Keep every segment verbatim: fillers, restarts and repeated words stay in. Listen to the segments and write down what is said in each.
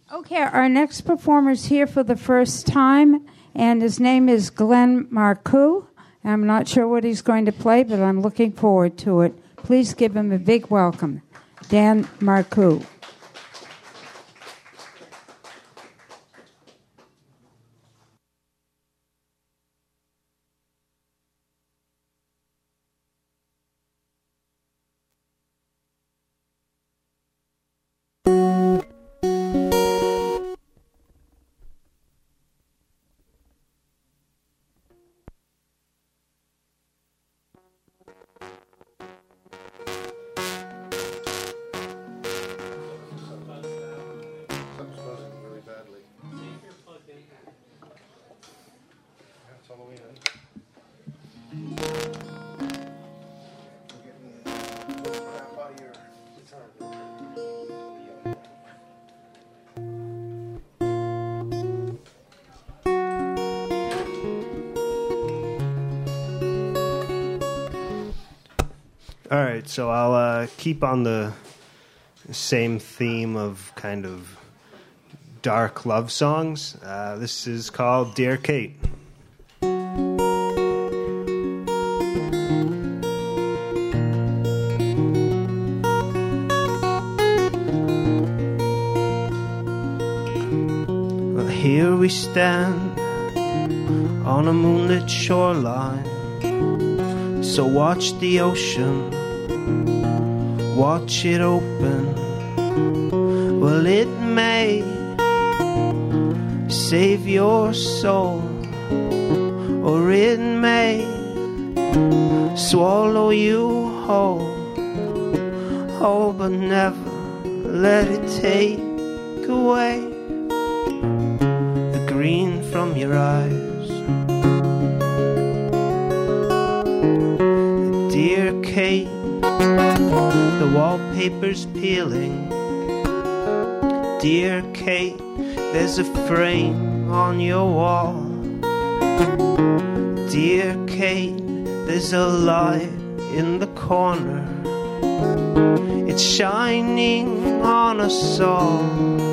Okay, our next performer is here for the first time, and his name is Glenn Marcoux. I'm not sure what he's going to play, but I'm looking forward to it. Please give him a big welcome. Dan Marcoux. All right, so I'll uh, keep on the same theme of kind of dark love songs. Uh, this is called Dear Kate. Well, here we stand on a moonlit shoreline. So watch the ocean, watch it open. Well, it may save your soul, or it may swallow you whole. Oh, but never let it take away the green from your eyes. Dear Kate, the wallpaper's peeling. Dear Kate, there's a frame on your wall. Dear Kate, there's a light in the corner. It's shining on us all,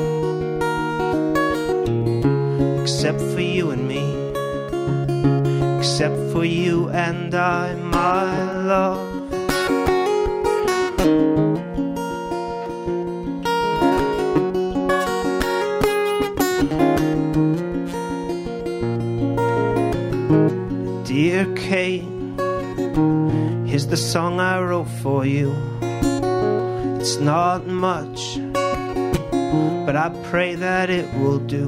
except for you and me, except for you and I, my love. Dear Kate, here's the song I wrote for you. It's not much, but I pray that it will do.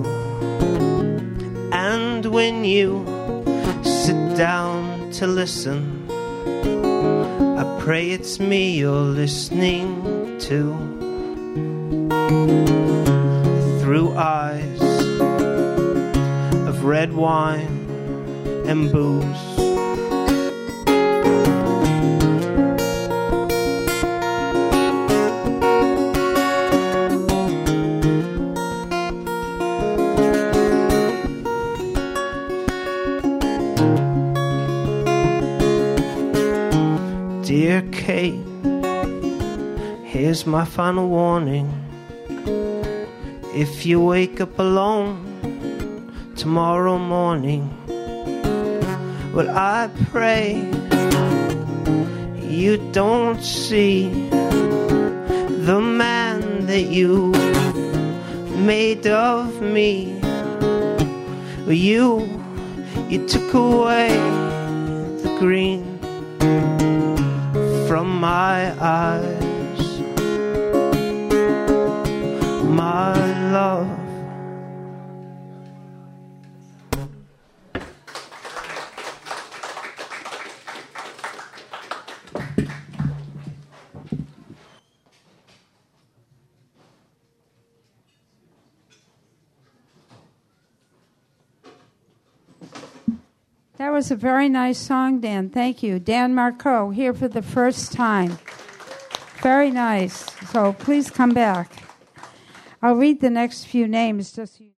And when you sit down to listen, I pray it's me you're listening to. Through eyes of red wine and booze, Dear Kate, here's my final warning. If you wake up alone tomorrow morning, well, I pray you don't see the man that you made of me. You, you took away the green from my eyes, my love. That was a very nice song, Dan. Thank you. Dan Marcoux, here for the first time. Very nice. So please come back. I'll read the next few names just so you